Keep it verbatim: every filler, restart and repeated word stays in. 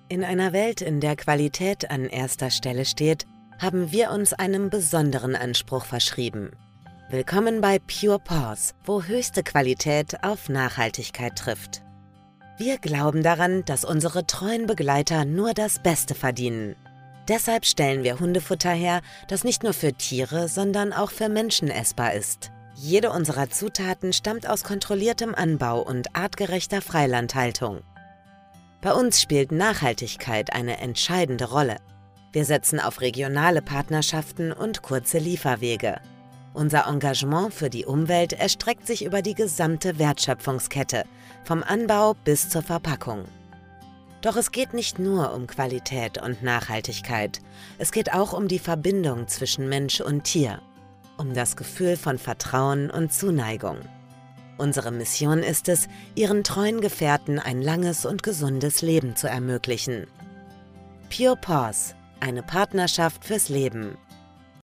In einer Welt, in der Qualität an erster Stelle steht, haben wir uns einem besonderen Anspruch verschrieben. Willkommen bei Pure Pause, wo höchste Qualität auf Nachhaltigkeit trifft. Wir glauben daran, dass unsere treuen Begleiter nur das Beste verdienen. Deshalb stellen wir Hundefutter her, das nicht nur für Tiere, sondern auch für Menschen essbar ist. Jede unserer Zutaten stammt aus kontrolliertem Anbau und artgerechter Freilandhaltung. Bei uns spielt Nachhaltigkeit eine entscheidende Rolle. Wir setzen auf regionale Partnerschaften und kurze Lieferwege. Unser Engagement für die Umwelt erstreckt sich über die gesamte Wertschöpfungskette, vom Anbau bis zur Verpackung. Doch es geht nicht nur um Qualität und Nachhaltigkeit, es geht auch um die Verbindung zwischen Mensch und Tier, um das Gefühl von Vertrauen und Zuneigung. Unsere Mission ist es, ihren treuen Gefährten ein langes und gesundes Leben zu ermöglichen. Pure Pause, eine Partnerschaft fürs Leben.